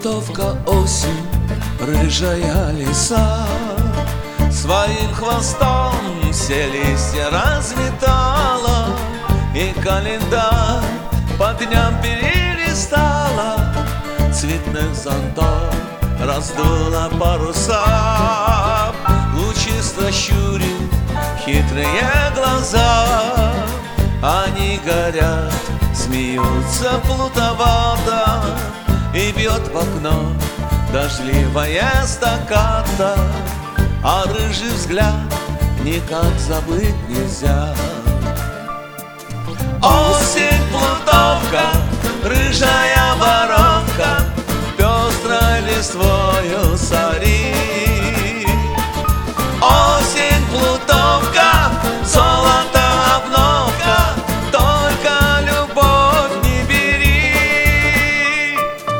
Плутовка осень, рыжая лиса, своим хвостом все листья разметала, и календарь по дням перелистала, цветных зонтов раздула паруса, лучисто щурит хитрые глаза. Они горят, смеются плутовато, и бьет в окно дождливая стаккато, а рыжий взгляд никак забыть нельзя. Осень, плутовка, рыжая воровка, пестрой листвою сорит. Осень, плутовка, золото обновка, только любовь не бери.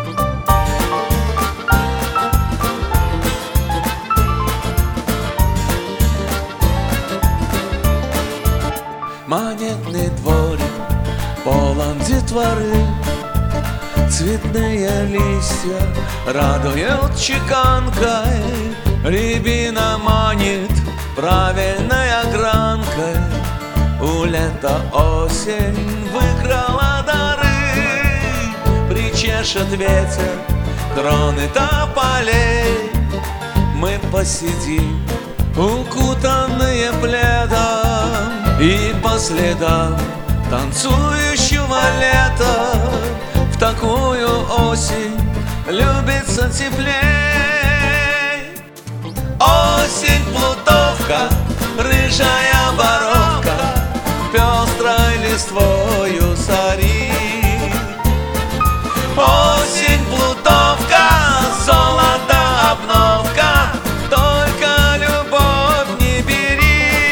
Монетный дворик полон детворы, цветные листья радуют чеканкой, рябина манит правильной огранкой. У лета осень выкрала дары, причешет ветер кроны тополей. Мы посидим, укутанные пледом, и по следам танцующего лета в такую осень любится теплей. Осень, плутовка, рыжая воровка, пестрой листвою сорит. Осень, плутовка, золото обновка, только любовь не бери.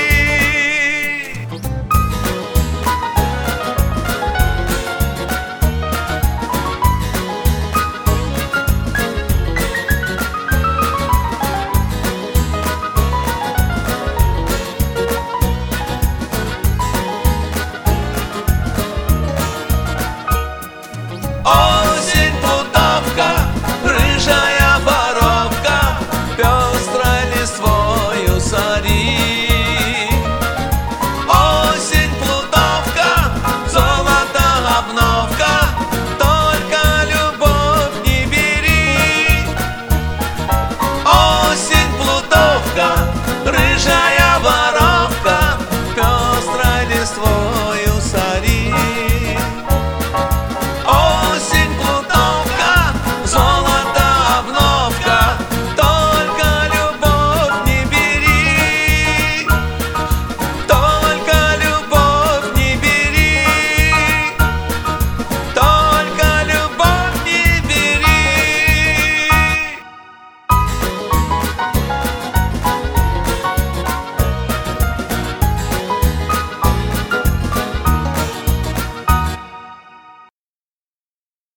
Осень, плутовка, рыжая воровка, пестрой листвою сорит.